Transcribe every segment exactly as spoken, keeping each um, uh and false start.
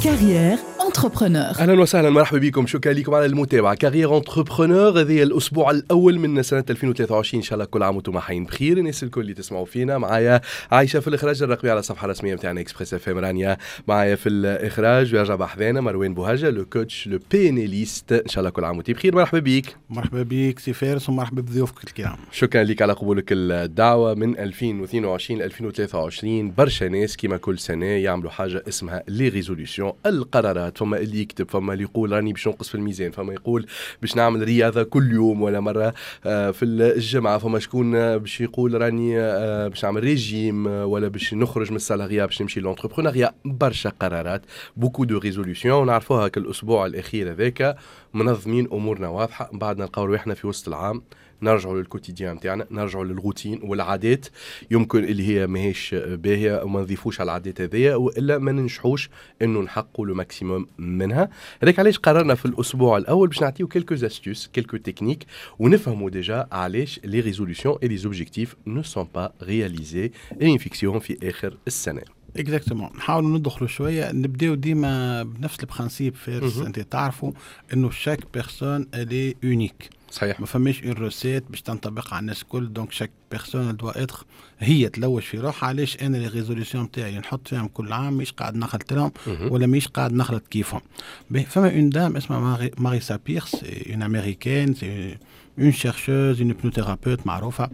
كارير انتربرونور. اهلا وسهلا، مرحبا بكم، شكرا لكم على المتابعه. كارير انتربرونور، هذه الاسبوع الاول من سنه ألفين وثلاثة وعشرين، ان شاء الله كل عام وانتم حيين بخير. الناس الكل اللي تسمعوا فينا، معايا عايشه في الاخراج الرقمي على الصفحه الرسميه نتاعنا اكسبريس اف ام، رانيا معايا في الاخراج، ويرجع بحذانا مروان بوهجه لو كوتش لو بينيليست. ان شاء الله كل عام وانتم بخير. مرحبا بيك. مرحبا بيك سي فارس، ومرحبا بضيوفك الكرام. شكرا لك على قبولك الدعوه. من ألفين واثنين وعشرين ل ألفين وثلاثة وعشرين برشا ناس كما كل سنه يعملوا حاجه اسمها لي ريزوليوشن، القرارات. فما اللي يكتب، فما اللي يقول راني باش ننقص في الميزان، فما يقول باش نعمل رياضه كل يوم ولا مره في الجمعه، فما شكون باش يقول راني باش نعمل ريجيم ولا باش نخرج من السالاريا باش نمشي لونتربرونيا. برشا قرارات، بوكو دو ريزوليوشن، ونعرفوها كالاسبوع الاخير هذاك منظمين امورنا واضحه. بعد نلقاو روحنا في وسط العام نرجعوا للكوتيديان نتاعنا، نرجعوا للروتين والعادات يمكن اللي هي ماهيش باهيه، وما نضيفوش على العادات هذيا والا ما ننجحوش انه نحققوا لو ماكسيموم منها. هذاك علاش قررنا في الاسبوع الاول باش نعطيو كيلكو استيوس كيلكو تكنيك، ونفهموا ديجا علاش لي ريزوليوشن اي لي اوبجيكتيف نو سون با رياليزي اللي نفيكسيوهم في اخر السنه. اكزاكتومون. نحاولوا ندخلوا شويه، نبداو ديما بنفس البرانسيب فارس. انت تعرفوا انه شاك بيرسون الي اونيك، صحيح، ما فماش اون روسيت باش تنطبق على الناس الكل. دونك شاك بيرسون دوا اتر هي تلوج في روحها. علاش انا لي ريزوليوشن تاعي نحط فيهم كل عام مش قاعد نخلط لهم ولا مش قاعد نخلط كيفهم. فما اون دام اسمها ماريسا بيرس، اون امريكان، اون شيرشوز، اون هيبنوثيرابيوت معروفه.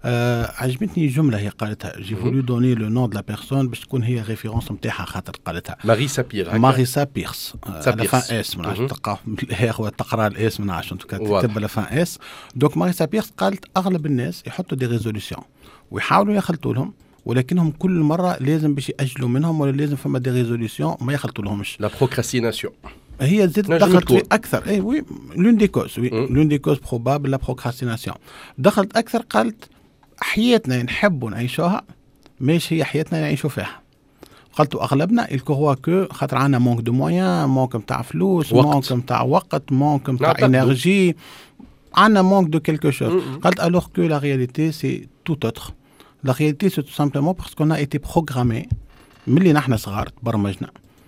آه عجبتني جمله هي قالتها، جي فولو دوني لو نون دو لا بيرسون باش تكون هي ريفيرونس نتاعها، خاطر قالتها ماريسا بير ماريسا بيرس على فان اس، ما نعرفش تلقاه بالهاء تقرا الاس، ما نعرفش انت تكتب على فان اس. دونك ماريسا بيرس قالت اغلب الناس يحطوا دي ريزوليوشن ويحاولوا يخلطوا لهم، ولكنهم كل مره لازم باش ياجلوا منهم، ولا لازم فما دي ريزوليوشن ما يخلطوا لهمش. لا بروكراستيناسيون هي زدت دخلت في اكثر. اي وي لون دي كوز، وي لون دي كوز بروبابل لا بروكراستيناسيون. دخلت اكثر، قالت حياتنا نحبوا نعيشوها مش هي حياتنا نعيشوا فيها. قلت اغلبنا الكو كو خاطر عندنا مونك دو مويان، مونك نتاع فلوس، مونك نتاع وقت، مونك نتاع انرجي، عندنا مونك دو كيلكو شوز. قالت الوغ كو لا رياليتي سي توت اوتر. لا رياليتي سي تو سامبلومون باسكو نا ايتي بروغرامي ملي نحن صغار، تبرمجنا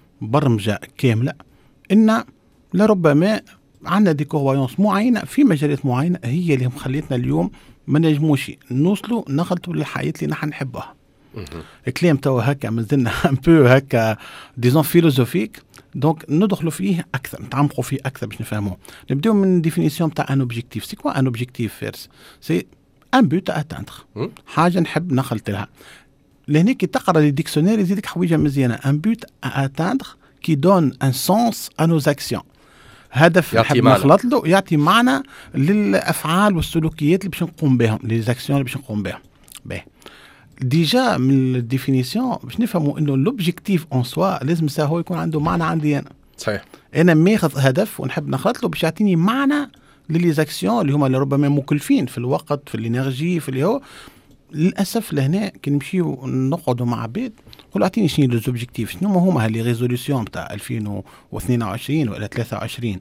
برمجه كامله ان لربما عندنا دي كوروايونس معينه في مجالات معينه هي اللي مخليتنا اليوم ما نجموش نوصلوا نخلطوا للحياه اللي نحن نحبها. الكلام تو هكا مازلنا ان بو هكا ديزون فيلوزوفيك، دونك ندخلوا فيه اكثر، نتعمقوا فيه اكثر باش نفهموه. نبداو من ديفينيسيون تاع ان اوبجيكتيف. سي كوا ان اوبجيكتيف فيرس؟ سي ان بوت اتاندر، حاجه نحب نخلط لها. لهنا كي تقرا لي ديكسيونير يزيدك حويجه مزيانه. ان بوت اتاندر qui donne un sens à nos actions. هدف نحب نخلط له يعطي معنى للأفعال والسلوكيات اللي باش نقوم بهم، للأكسيون اللي باش نقوم بهم. باهي ديجا من الديفينيسيون باش نفهموا انه لوبجيكتيف اون سوا لازم هو يكون عنده معنى عندي انا. صحيح. انا ماخذ هدف ونحب نخلط له باش يعطيني معنى للأكسيون اللي هما ربما مكلفين في الوقت، في الانرجي، في اللي هو. للاسف لهنا كي نمشيو نقعدوا مع عباد نقولوا اعطيني شنو لي زوبجيكتيف، شنو هما هالي ريزوليوشن تاع ألفين واثنين وعشرين ولا ثلاثة وعشرين.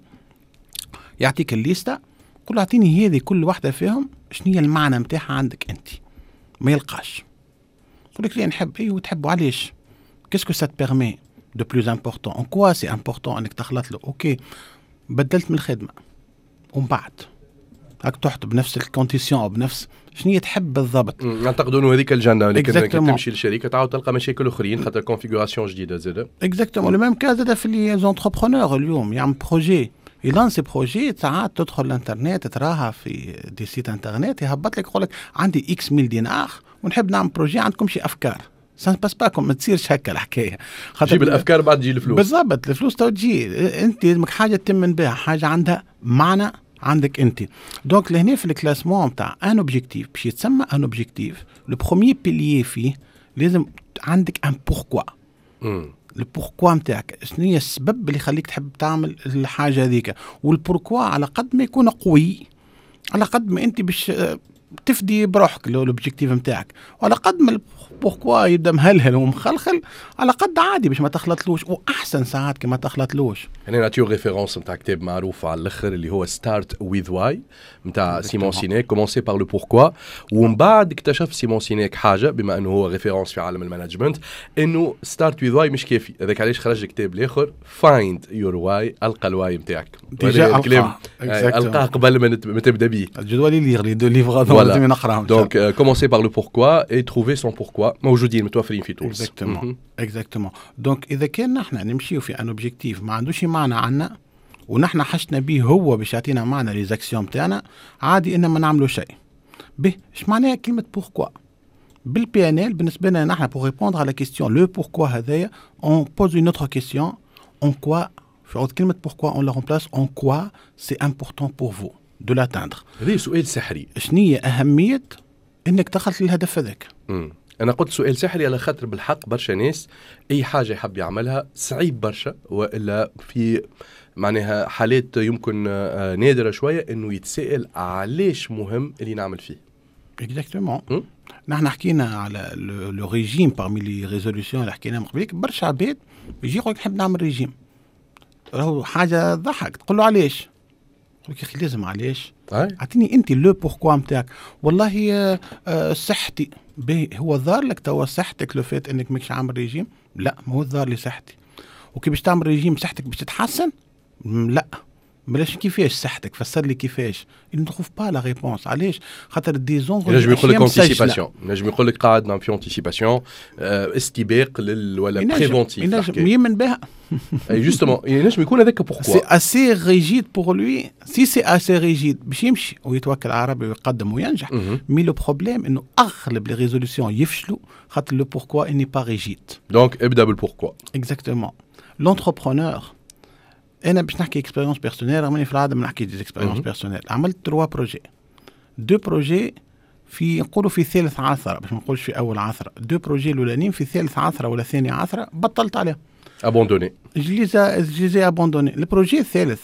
يعطيك الليسته، قول اعطيني هذه كل واحده فيهم شنو هي المعنى نتاعها عندك انت. ما يلقاش، يقول لك لي نحب. ايوه تحبوا علاش؟ كاسكو سا بيرمي دو بلوز امبورطون ان كوا سي امبورطون انك تخلط له. اوكي بدلت من الخدمه ومن بعد هاك تحط بنفس الكونديسيون بنفس شنو تحب بالضبط. نعتقد انه هذيك الجنه لكن تمشي للشركه تعاود تلقى مشاكل اخرين خاطر كونفيغوراسيون جديده زاده. اكزاكتومون. لو ميم كاز زاد في لي زونتربرونور اليوم يعمل بروجي، يلانسي بروجي، ساعات تدخل الانترنت تراها في دي سيت انترنت يهبط لك يقول لك عندي اكس ميل دينار ونحب نعمل بروجي، عندكم شي افكار؟ سان باس باكم، ما تصيرش هكا الحكايه. جيب الافكار بعد تجي الفلوس. بالضبط، الفلوس تو تجي. انت لازمك حاجه تتم من بها، حاجه عندها معنى عندك انت. دونك لهنا في الكلاسمون تاع ان اوبجيكتيف باش يتسمى ان اوبجيكتيف، لو بروميير بيليي فيه لازم عندك ان بوركوا. لو بوركوا نتاعك شنو هي السبب اللي يخليك تحب تعمل الحاجه هذيك. والبوركوا على قد ما يكون قوي على قد ما انت باش تفدي بروحك لوبجيكتيف نتاعك، وعلى قد ما بوركوا يبدا مهلهل ومخلخل على قد عادي باش ما تخلطلوش، واحسن ساعات كما تخلطلوش. يعني نعطيو ريفيرونس نتاع كتاب معروف على الاخر اللي هو ستارت ويز واي نتاع سيمون سينيك، كومونسي بار لو بوركوا. ومن بعد اكتشف سيمون سينيك حاجه بما انه هو ريفيرونس في عالم المانجمنت، انه ستارت ويز واي مش كافي، هذاك علاش خرج الكتاب الاخر فايند يور واي، القى الواي نتاعك. ديجا القاه القاه قبل ما تبدا به. الجدول اللي يغلي دو ليفغ لازم نقراهم. دونك كومونسي بار لو بوركوا اي تروفي سون بوركوا، موجودين متوفرين في تونس. اكزاكتومون اكزاكتومون. دونك اذا كان نحن نمشيو في ان اوبجيكتيف ما عندوش معنى عنا ونحن حشنا به هو باش يعطينا معنى لي زاكسيون تاعنا، عادي ان ما نعملوا شيء به. اش معناها كلمه بوركوا بالبي ان ال بالنسبه لنا نحن؟ بور ريبوندر على كيستيون لو بوركوا هذايا اون بوز اون اوتر كيستيون، اون كوا في عوض كلمه بوركوا اون لا رومبلاس اون كوا سي امبورطون بور فو دو لاتاندر. هذا سؤال سحري، شنية اهميه انك دخلت للهدف هذاك؟ أنا قلت سؤال سحري على خاطر بالحق برشا ناس أي حاجة يحب يعملها صعيب برشا، وإلا في معناها حالات يمكن نادرة شوية إنه يتسائل علاش مهم اللي نعمل فيه. اكزاكتومون. نحن حكينا على لو ريجيم بارمي لي ريزوليسيون اللي حكينا من قبلك. برشا عباد يجي يقول لك نحب نعمل ريجيم، راهو حاجة ضحك، تقول له علاش؟ يقول لك يا أخي لازم علاش؟ اعطيني انت لو بوركوا نتاعك. والله آه صحتي باهي، هو ظهر لك توا صحتك لو فات انك ماكش عامل ريجيم؟ لا، ما هو ظهر لي صحتي. وكي باش تعمل ريجيم صحتك باش تتحسن؟ لا. بلاش كيفاش صحتك، فسر لي كيفاش. il ne trouve pas la réponse. علاش؟ خاطر ديزون نجم يقول لك انتيسيباسيون، نجم يقول لك قاعد نعمل في انتيسيباسيون، استباق لل ولا بريفونتيف. ينجم يمن بها جوستومون، ينجم يكون هذاك بوركوا سي اسي ريجيد بور لوي. سي سي اسي ريجيد باش يمشي ويتوكل على ربي ويقدم وينجح. مي لو بروبليم انه اغلب لي ريزوليسيون يفشلوا خاطر لو بوركوا اني با ريجيد. دونك ابدا بالبوركوا. اكزاكتومون. لونتربرونور، انا باش نحكي اكسبيريونس بيرسونيل، رغم اني في العاده ما نحكي دي اكسبيريونس بيرسونيل. عملت تروا بروجي، دو بروجي في نقولوا في ثالث عثره باش ما نقولش في اول عثره. دو بروجي الاولانيين في ثالث عثره ولا ثاني عثره بطلت عليهم، ابوندوني جليزا جليزا ابوندوني. البروجي الثالث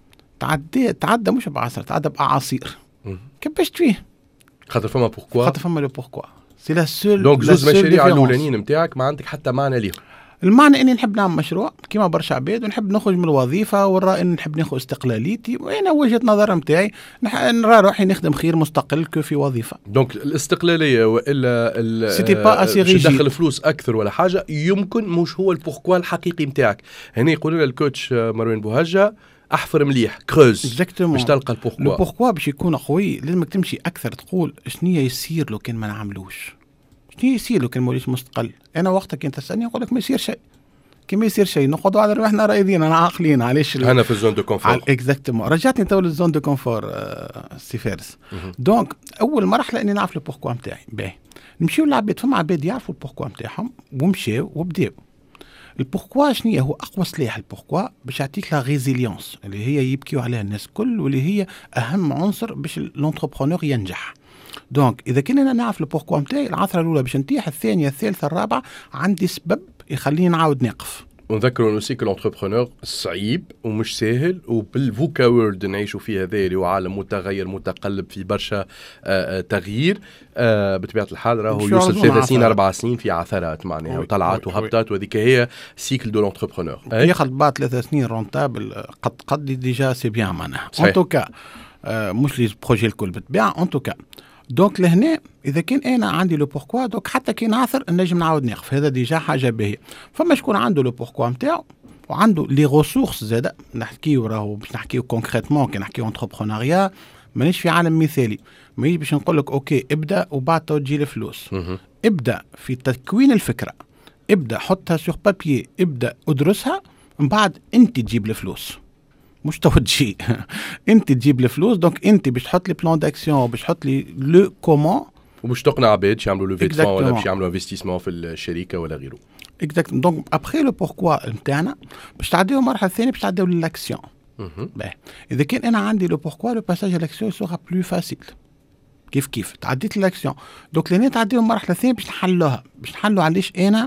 تعدى تعدى مش بعصر، تعدى باعاصير. كبشت فيه خاطر فما بوركوا، خاطر فما لو بوركوا. سي لا سول. دونك زوز مشاريع الاولانيين نتاعك ما عندك حتى معنى ليهم. المعنى اني نحب نعمل مشروع كيما برشا عباد، ونحب نخرج من الوظيفه، والرأي اني نحب ناخذ استقلاليتي، وانا وجهه نظر نتاعي نرى روحي نخدم خير مستقل كو في وظيفه. دونك الاستقلاليه والا سيتي با اسي ريجيد، تدخل فلوس اكثر ولا حاجه، يمكن مش هو البوركوا الحقيقي نتاعك. هنا يقول لنا الكوتش مروان بوهجه احفر مليح، كروز باش تلقى البوركوا. البوركوا باش يكون قوي لازمك تمشي اكثر، تقول شنيا يصير لو كان ما نعملوش، شنيا يصير لو كان موليش مستقل. انا وقتها كنت تسالني نقول لك ما يصير شيء. كي ما يصير شيء نقعدوا على رواحنا رايدين، انا عاقلين. علاش انا في الزون دو كونفور؟ اكزاكتومون. رجعتني تو للزون دو كونفور آه سي فارس. دونك اول مرحله اني نعرف البوركوا نتاعي. باهي نمشيو للعباد، فما عباد يعرفوا البوركوا نتاعهم ومشاو وبداو. البوركوا شنو هو اقوى سلاح؟ البوركوا باش يعطيك لا ريزيليونس اللي هي يبكيو عليها الناس كل، واللي هي اهم عنصر باش لونتربرونور ينجح. دونك اذا كنا نعرف البوركوا نتاعي، العثره الاولى باش نتيح، الثانيه الثالثه الرابعه عندي سبب يخليني نعاود نقف. ونذكروا نوسي كو لونتربرونور صعيب ومش ساهل، وبالفوكا وورد نعيشوا فيه هذا اللي هو عالم متغير متقلب في برشا آآ آآ تغيير. آآ بطبيعه الحال راهو يوصل ثلاث سنين اربع سنين في عثرات معناها وطلعات وهبطات، وهذيك هي سيكل دو لونتربرونور. ياخذ بعد ثلاث سنين رونتابل قد قد ديجا سي بيان معناها. ان توكا مش لي بروجي الكل بالطبيعه. ان توكا دونك لهنا اذا كان انا عندي لو بوركوا، دونك حتى كي نعثر نجم نعاود نقف، هذا ديجا حاجه باهيه. فما شكون عنده لو بوركوا نتاعو وعنده لي ريسورس زاده. نحكيو راهو باش نحكيو كونكريتمون، كي نحكيو انتربرونيا مانيش في عالم مثالي. مانيش باش نقول لك اوكي ابدا وبعد تو تجي الفلوس. ابدا في تكوين الفكره، ابدا حطها سور بابيي، ابدا ادرسها، من بعد انت تجيب الفلوس، مش تو تجي انت تجيب الفلوس. دونك انت باش تحط لي بلان داكسيون، باش تحط لي لو كومون، وباش تقنع عباد يعملوا لو فيتمون ولا باش يعملوا انفستيسمون في الشركه ولا غيره. اكزاكتومون. دونك ابخي لو بوركوا نتاعنا باش تعديو المرحله الثانيه، باش تعديو للاكسيون. باهي اذا كان انا عندي لو بوركوا، لو باساج لاكسيون سوغا بلو فاسيل. كيف كيف تعديت لاكسيون، دونك لين تعديو المرحله الثانيه باش نحلوها، باش نحلوا علاش انا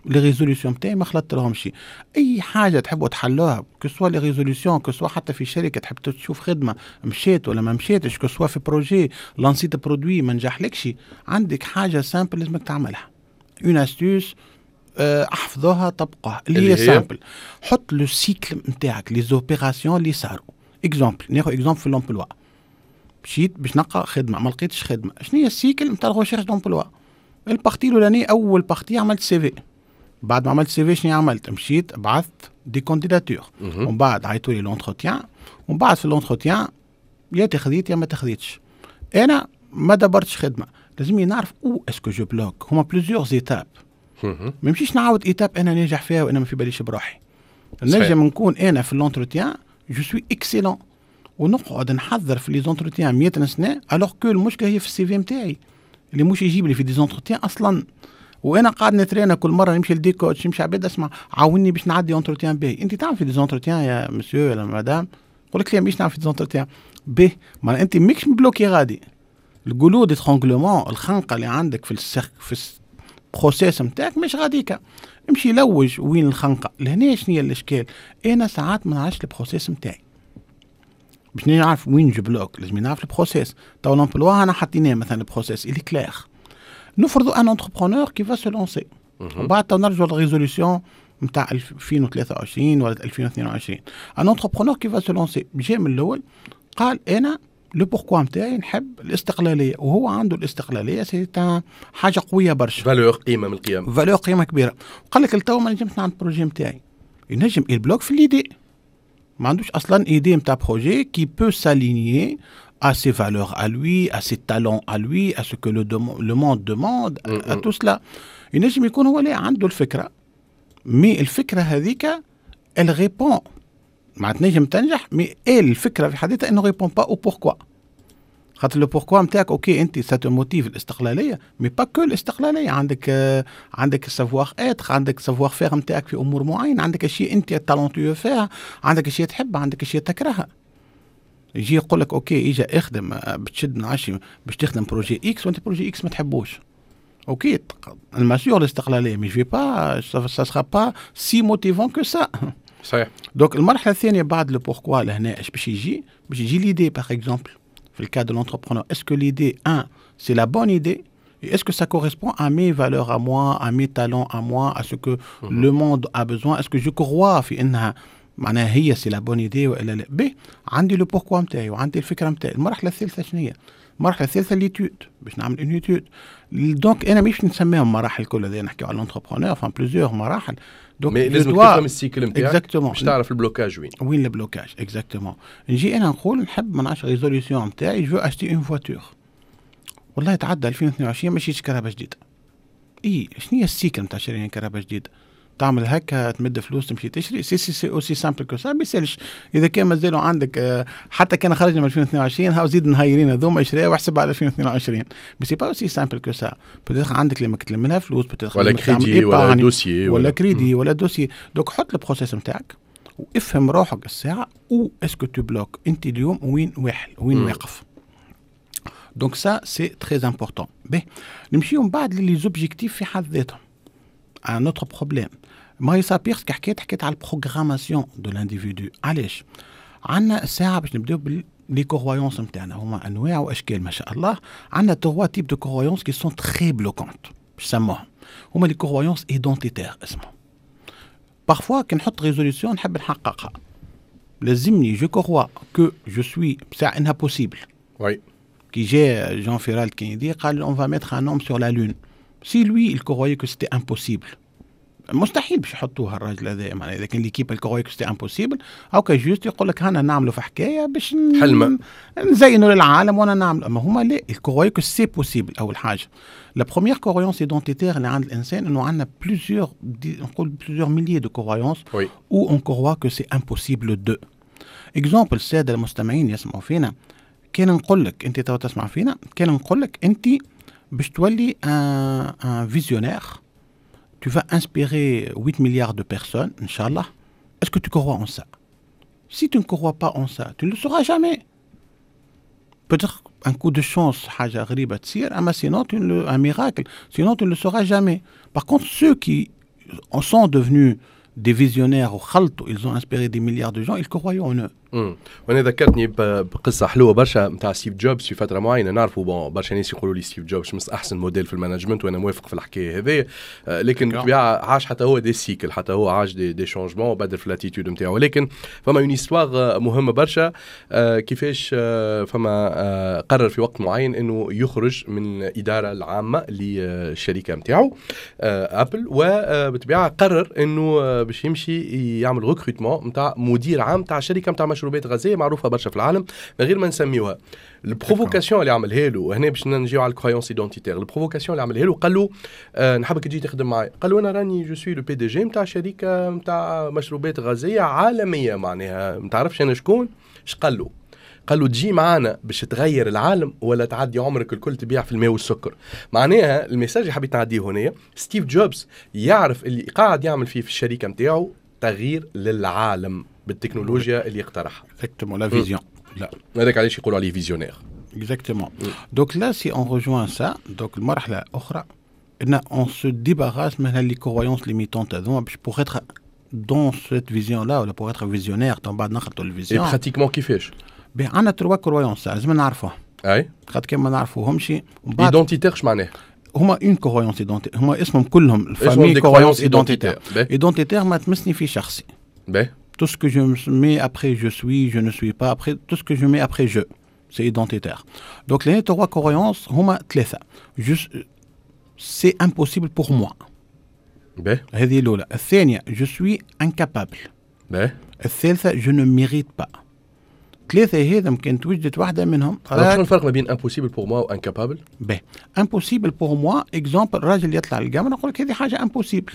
لي ريزوليسيون نتاعي ما خلطت لهمش. اي حاجه تحبوا تحلوها كسوا لي ريزوليسيون كسوا حتى في شركه تحب تشوف خدمه مشيت ولا ما مشيتش كسوا في بروجي لانسيت برودوي ما نجحلكش عندك حاجه سامبل لازمك تعملها اون استوس احفظوها طبقوها اللي هي سامبل. حط لو سيكل نتاعك لي زوبيراسيون اللي صاروا. اكزومبل ناخذ اكزومبل في لومبلوا مشيت باش نلقى خدمه ما لقيتش خدمه شنو هي السيكل نتاع الريشيرش دومبلوا. البارتي الاولاني اول بارتي عملت سي في بعد ما عملت سي في شنو عملت مشيت بعثت دي كونديداتور ومن بعد عيطوا لي لونتروتيان ومن بعد في لونتروتيان يا تخذيت يا ما تخذيتش. انا ما دبرتش خدمه لازمني نعرف او اسكو جو بلوك هما بليزيور ايتاب ما نمشيش نعاود ايتاب انا ناجح فيها وانا ما في باليش بروحي. نجم نكون انا في لونتروتيان جو سوي اكسيلون ونقعد نحضر في لي زونتروتيان مئة سنه الوغ كو المشكله هي في السي في نتاعي اللي مش يجيب لي في دي زونتروتيان اصلا وانا قاعد نترينا كل مره نمشي لدي كوتش نمشي عباد اسمع عاوني باش نعدي اونتروتيان باهي. انت تعرف في دي زونتروتيان يا مسيو ولا مدام يقول لك لي مش نعرف في دي زونتروتيان باهي ما انت ماكش مبلوكي غادي الجلود ديترونغلومون الخنقه اللي عندك في السخ في البروسيس نتاعك مش غاديكا امشي لوج وين الخنقه لهنا. شنو هي الاشكال انا ساعات ما نعرفش البروسيس نتاعي باش نعرف وين جو بلوك لازم نعرف البروسيس. تو لومبلوا انا حاطيناه مثلا البروسيس اللي كلير. نفرضوا ان انتربرونور كي فا سو لونسي وبعد تو نرجعوا للريزوليسيون نتاع ألفين وثلاثة وعشرين ولا ألفين واثنين وعشرين. ان انتربرونور كي فا سو لونسي جا من الاول قال انا لو بوركوا نتاعي نحب الاستقلاليه وهو عنده الاستقلاليه سي حاجه قويه برشا فالور قيمه من القيم فالور قيمه كبيره. وقال لك التو ما نجمش نعمل البروجي نتاعي ينجم البلوك في ليدي ما عندوش اصلا ايدي نتاع بروجي كي بو سالينيي à ses valeurs à lui, à ses talents à lui, à ce que le, le monde demande, à, à tout cela. ينجم يكون هو لا عنده الفكرة مي الفكرة هذيك elle répond مع تنجم تنجح مي الفكرة في حديثها انه répond pas au pourquoi. خاطر لو بوركوا نتاعك اوكي انت ساتو موتيف الاستقلاليه مي با كو الاستقلاليه عندك آه عندك سافوار اتر عندك سافوار فير نتاعك في امور معينه عندك اشياء انت تالونتيو فيها عندك اشياء تحبها عندك اشياء تكرهها. يجي يقول لك اوكي اجا اخدم بتشد نعشي باش تخدم بروجي اكس وانت بروجي اكس ما تحبوش اوكي المسيور الاستقلاليه مي في با سا سرا با سي موتيفون كو سا صحيح. دونك المرحله الثانيه بعد لو بوركوا لهنا اش باش يجي باش يجي ليدي باغ اكزومبل في الكاد دو لونتربرونور اسكو ليدي un c'est la bonne idée et est-ce que ça correspond à mes valeurs à moi à mes talents à moi à ce que mmh. le monde a besoin est-ce que je crois في انها معناها هي سي لا بون ايدي ولا لا. ب عندي لو بوركوا نتاعي وعندي الفكره نتاعي. المرحله الثالثه شنو هي؟ المرحله الثالثه ليتود باش نعمل اون ايتود. دونك انا مش نسميهم مراحل كل هذه نحكيو على لونتربرونور فان بليزيور مراحل. دونك لازم تفهم السيكل نتاعك باش تعرف البلوكاج وين وين البلوكاج اكزاكتومون. نجي انا نقول نحب ما نعرفش ريزوليسيون نتاعي جو اشتي اون فواتور والله تعدى ألفين واثنين وعشرين ماشي كهرباء جديده. اي شنو هي السيكل نتاع شراء كهرباء جديده؟ تعمل هكا تمد فلوس تمشي تشري سي سي سي اوسي سامبل كو سا بيسالش. اذا كان مازالوا عندك حتى كان خرجنا من ألفين واثنين وعشرين هاو زيد نهايرين هذوما اشريها واحسب على ألفين واثنين وعشرين بس سي با اوسي سامبل كو سا. بتدخل عندك لما تلم لها فلوس بتدخل ولا كريدي ولا دوسيي ولا كريدي ولا دوسيي. دوك حط البروسيس نتاعك وافهم روحك الساعه او اسكو تو بلوك انت اليوم وين واحد وين واقف. دونك سا سي تري امبورطون. باهي نمشيو من بعد لي زوبجيكتيف في حد ذاتهم. ان اوتر بروبليم ماريسا بيرس كي حكيت حكيت على البروغراماسيون دو لانديفيدو. علاش؟ عندنا الساعه باش نبداو باللي كورويونس نتاعنا هما انواع واشكال ما شاء الله. عندنا تروا تيب دو كورويونس كي سون تري بلوكونت باش نسموهم هما لي كورويونس ايدونتيتير اسمهم. بارفوا كي نحط ريزوليسيون نحب نحققها لازمني جو كروا كو جو سوي بتاع انها بوسيبل. وي كي جا جون فيرالد كيندي قال اون فا ميتر ان نوم سور لا لون سي لوي il croyait que c'était impossible مستحيل باش يحطوها الراجل هذا. معناها اذا كان ليكيب الكرويك سيتي امبوسيبل او كا جوست يقول لك هنا نعملوا في حكايه باش حلمه نزينوا للعالم وانا نعمل. اما هما لا الكرويك سي بوسيبل. اول حاجه لا بروميير كرويونس ايدونتيتير اللي عند الانسان انه عندنا بليزيور نقول بليزيور مليي دو كرويونس او اون كروا كو سي امبوسيبل دو. اكزومبل الساده المستمعين يسمعوا فينا كان نقول لك انت تو تسمع فينا كان نقول لك انت باش تولي ان ان فيزيونير tu vas inspirer huit milliards de personnes, Inch'Allah. Est-ce que tu crois en ça? Si tu ne crois pas en ça, tu ne le sauras jamais. Peut-être un coup de chance, mais sinon tu le, un miracle, sinon tu ne le sauras jamais. Par contre, ceux qui sont devenus des visionnaires وخلطوا ils ont inspiré des milliards de gens ils croyaient en eux. امم وانا ذكرتني بقصه حلوه برشا نتاع ستيف جوبز في فتره معينه نعرفوا بون برشا ناس يقولوا لي ستيف جوبز مش احسن موديل في المانجمنت وانا موافق في الحكايه هذه آه لكن بالطبيعه عاش حتى هو دي سيكل حتى هو عاش دي, دي شونجمون وبدل في الاتيتود نتاعو ولكن فما اون استوار مهمه برشا آه كيفاش آه فما آه قرر في وقت معين انه يخرج من الاداره العامه للشركه نتاعو آه ابل وبالطبيعه قرر انه آه باش يمشي يعمل ريكروتمون نتاع مدير عام نتاع شركه نتاع مشروبات غازيه معروفه برشا في العالم من غير ما نسميوها. البروفوكاسيون اللي عملها له وهنا باش نجيو على الكرويونس ايدونتيتير البروفوكاسيون اللي عملها له قال له آه نحبك تجي تخدم معايا. قال له انا راني جو سوي لو بي دي جي نتاع شركه نتاع مشروبات غازيه عالميه معناها ما تعرفش انا شكون. اش قال له؟ قال له تجي معانا باش تغير العالم ولا تعدي عمرك الكل تبيع في الماء والسكر. معناها الميساج اللي حبيت نعديه هنا ستيف جوبز يعرف اللي قاعد يعمل فيه في الشركه نتاعو تغيير للعالم بالتكنولوجيا اللي اقترحها. Exactement, la vision. لا هذاك علاش يقولوا عليه فيزيونير. Exactement. Donc là, si on rejoint ça, donc المرحلة الأخرى إن on se débarrasse من هاللي croyances limitantes هذوما pour être dans cette vision-là ولا pour être visionnaire طبعا بعد نخلطوا الفيزيون. Et pratiquement كيفاش؟ بين عندنا تروا croyances لازم نعرفوها. أي. خاطر كان ما نعرفوهمش. Identitaire شو معناه؟ هما une croyance identitaire. هما اسمهم كلهم الفامي croyance identitaire. Identitaire ما تمسني في شخصي. باهي. Tout ce que je mets après je suis, je ne suis pas après, tout ce que je mets après je, c'est identitaire. Donc les trois croyances, هما ثلاثة. Juste, c'est impossible pour moi. باهي. هذه الأولى. الثانية, je suis incapable. باهي. الثالثة, je ne mérite pas. ثلاثة هذا ممكن توجد واحدة منهم. شنو الفرق ما بين impossible pour moi و incapable؟ باهي. Impossible pour moi, exemple, الراجل يطلع للقمر نقول لك هذه حاجة impossible.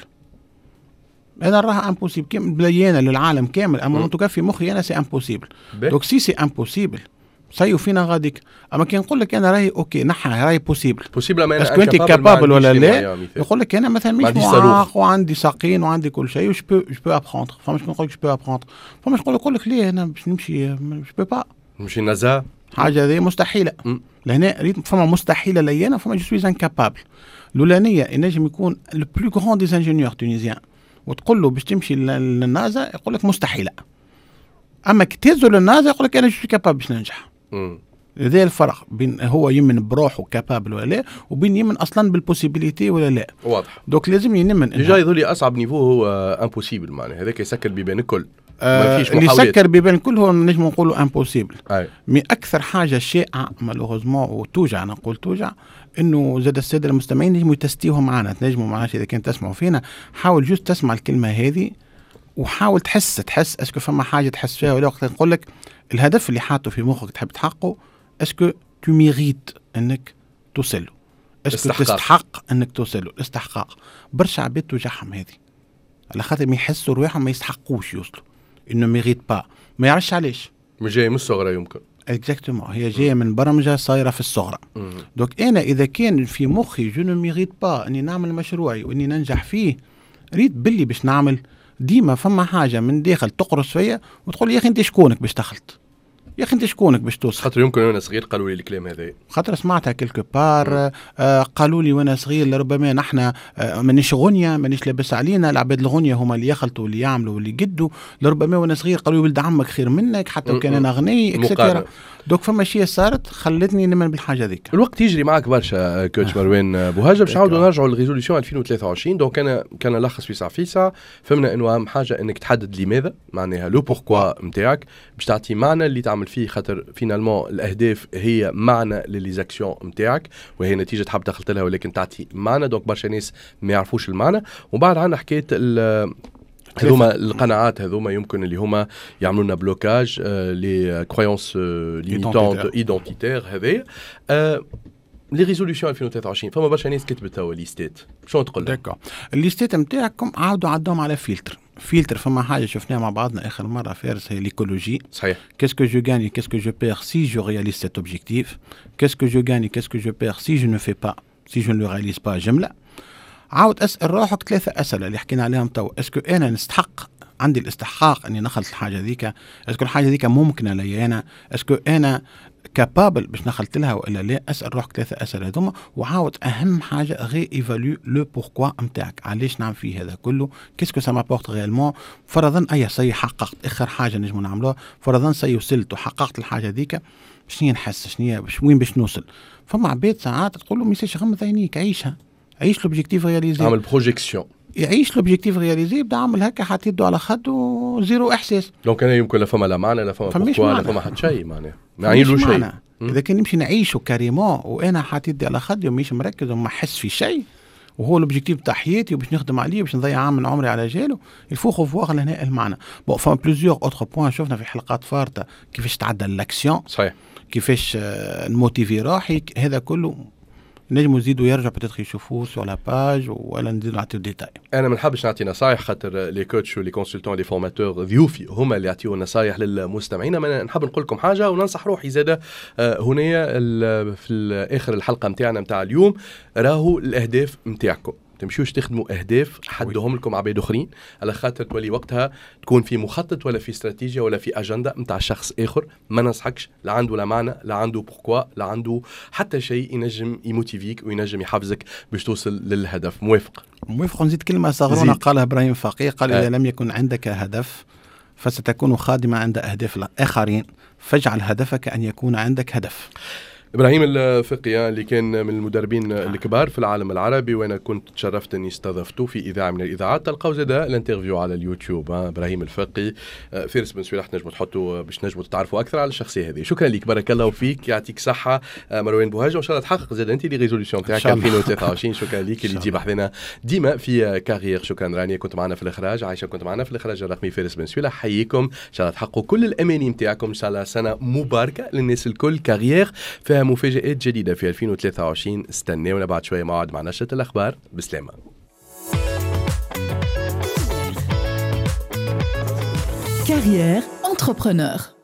انا راها امبوسيبل كم بليانه للعالم كامل اما انتو كفي مخي انا سي امبوسيبل دونك سي سي امبوسيبل سيو فينا غاديك اما كي نقول لك انا راهي اوكي نحى راهي بوسيبل بوسيبل اما انا انت كابابل ولا لا نقول لك انا مثلا مش معاق وعندي ساقين وعندي كل شيء وش بو جو بو ابروندر فماش نقول لك جو بو ابروندر فماش نقول لك ليه انا باش نمشي جو بو با نمشي نزا حاجه هذه مستحيله لهنا ريت فما مستحيله لي انا فما جو سوي انكابابل الاولانيه ينجم يكون لو بلو غران دي انجينيور تونيزيان وتقول له باش تمشي للنازا يقول لك مستحيله اما كتزو للنازا يقول لك انا جو كابابل باش ننجح. هذا الفرق بين هو يمن بروحه كابابل ولا لا وبين يمن اصلا بالبوسيبيليتي ولا لا. واضح. دوك لازم ينمن ديجا يظل اصعب نيفو هو امبوسيبل معناها هذاك يسكر بيبان الكل ما فيش محاولات اللي يسكر بيبان الكل هو نجم نقولوا امبوسيبل. مي اكثر حاجه شائعه مالوغوزمون وتوجع نقول توجع انه زاد الساده المستمعين ينجموا يتستيوهم معنا تنجموا معنا اذا كنت تسمعوا فينا حاول جوست تسمع الكلمه هذه وحاول تحس تحس اسكو فما حاجه تحس فيها ولا وقت نقول لك الهدف اللي حاطه في مخك تحب تحققه اسكو تو ميريت انك توصل له اسكو تستحق انك توصل له الاستحقاق. برشا عباد توجعهم هذه على خاطر ما يحسوا رواحهم ما يستحقوش يوصلوا انه ميريت با ما يعرفش علاش مش جاي من الصغرى يمكن اكزاكتومون هي جايه من برمجه صايره في الصغرى. دوك انا اذا كان في مخي جو نو ميريت با اني نعمل مشروعي واني ننجح فيه ريت باللي باش نعمل ديما فما حاجه من داخل تقرص فيا وتقول يا اخي انت شكونك باش دخلت يا اخي انت شكونك باش توصل. خاطر يمكن وانا صغير قالوا لي الكلام هذا خاطر سمعتها كيلكو بار آه قالوا لي وانا صغير لربما نحن آه مانيش غنيه مانيش لاباس علينا العباد الغنيه هما اللي يخلطوا واللي يعملوا واللي يقدوا لربما وانا صغير قالوا لي ولد عمك خير منك حتى وكان انا غني اكسترا. دوك فما شيء صارت خلتني نمن بالحاجه ذيك. الوقت يجري معك برشا كوتش مروان بوهاجه باش نعاودوا نرجعوا للريزوليسيون ألفين وثلاثة وعشرين. دونك انا كان لخص في ساعه في ساعه فهمنا انه اهم حاجه انك تحدد لماذا معناها لو بوركوا نتاعك باش تعطي معنى اللي تعمل فيه خاطر فينالمون الاهداف هي معنى لليزاكسيون نتاعك وهي نتيجه تحب دخلت لها ولكن تعطي معنى. دونك برشا ناس ما يعرفوش المعنى وبعد عندنا حكايه هذوما القناعات هذوما يمكن اللي هما يعملوا لنا بلوكاج لي كرويونس ليميتونت ايدونتيتير هذايا لي ريزوليسيون ألفين وثلاثة وعشرين. فما برشا ناس كتبت توا ليستات شنو تقول لك؟ داكور الليستات نتاعكم عاودوا عدوهم على فلتر فلتر. فما حاجه شفناها مع بعضنا اخر مره فارس هي ليكولوجي. صحيح. كاسكو جو غاني كاسكو جو بير سي جو رياليز سيت اوبجيكتيف كاسكو جو غاني كاسكو جو بير سي جو نو في با سي جو نو رياليز با جمله. عاود اسال روحك ثلاثه اسئله اللي حكينا عليهم تو. اسكو انا نستحق عندي الاستحقاق اني نخلص الحاجه ذيك؟ اسكو الحاجه ذيك ممكنه لي انا؟ اسكو انا كابابل باش نخلت لها ولا لا. اسال روحك ثلاثه اسئله هذوما، وعاود اهم حاجه غي ايفالو لو بوركوا نتاعك، علاش نعمل فيه هذا كله، كيسكو سا مابورت ريالمون. فرضا اي سي حققت اخر حاجه نجمو نعملوها، فرضا سي وصلت وحققت الحاجه ذيك، شنو نحس شنو باش وين باش نوصل. فما عباد ساعات تقول له ميساج غمض عينيك، عيشها، عيش لوبجيكتيف رياليزي، عمل بروجيكسيون، يعيش لوبجيكتيف رياليزي، يبدا عمل هكا حاط يده على خد وزيرو احساس. دونك انا يمكن لا فما لا معنى لا فما بوركوا لا فما حتى شيء معناه ما يعني له شيء. اذا كان نمشي نعيشه كاريمون وانا حاط يدي على خدي ومش مركز وما حس في شيء، وهو لوبجيكتيف تاع حياتي وباش نخدم عليه باش نضيع عام من عمري على جاله، الفو خوفواغ لهنا المعنى. بون فما بليزيور اوتر بوين شفنا في حلقات فارطه كيفاش تعدى الاكسيون، صحيح، كيفاش نموتيفي روحي، هذا كله نجموا نزيدوا يرجع بتدخل يشوفوه سور لا باج ولا نزيدوا نعطيو ديتاي. انا ما نحبش نعطي نصايح خاطر لي كوتش ولي كونسلتون لي فورماتور ضيوفي هما اللي يعطيو نصايح للمستمعين، ما نحب نقول لكم حاجه وننصح روحي زاده هنا في اخر الحلقه نتاعنا نتاع اليوم. راهو الاهداف نتاعكم تمشيوش تخدموا اهداف حدهم لكم عباد اخرين، على خاطر تولي وقتها تكون في مخطط ولا في استراتيجيه ولا في اجنده نتاع شخص اخر ما نصحكش، لا عنده لا معنى لا عنده بوركوا لا عنده حتى شيء ينجم يموتيفيك وينجم يحفزك باش توصل للهدف. موافق؟ موافق. نزيد كلمه صغيره قالها ابراهيم فقيه، قال اذا لم يكن عندك هدف فستكون خادما عند اهداف الاخرين، فاجعل هدفك ان يكون عندك هدف. إبراهيم الفقي اللي كان من المدربين الكبار في العالم العربي، وأنا كنت تشرفت أني استضفته في إذاعة من الإذاعات. تلقاو زادا الانترفيو على اليوتيوب. إبراهيم الفقي فارس بن سويلح، نجموا تحطوا باش نجموا تتعرفوا أكثر على الشخصية هذه. شكرا لك، بارك الله فيك، يعطيك صحة مروان بوهاج، وإن شاء الله تحقق زادا أنت لي ريزوليسيون تاعك ألفين وثلاثة وعشرين. شكرا لك اللي تجي بحثنا ديما في كارير. شكرا رانيا كنت معنا في الإخراج، عايشة كنت معنا في الإخراج الرقمي، فارس بن سويلح. حييكم إن شاء الله تحققوا كل الأماني نتاعكم، إن شاء الله سنة مباركة للناس الكل. كارير فيها مفاجآت جديدة في ألفين وثلاثة وعشرين. استناونا بعد شوية موعد مع نشرة الأخبار. بسلامة. Carrière entrepreneur.